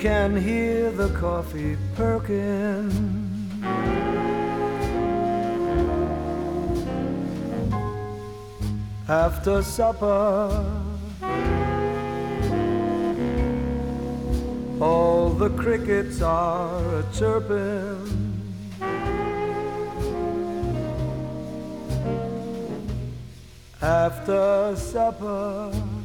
can hear the coffee perking. After supper, all the crickets are a-chirping. After supper,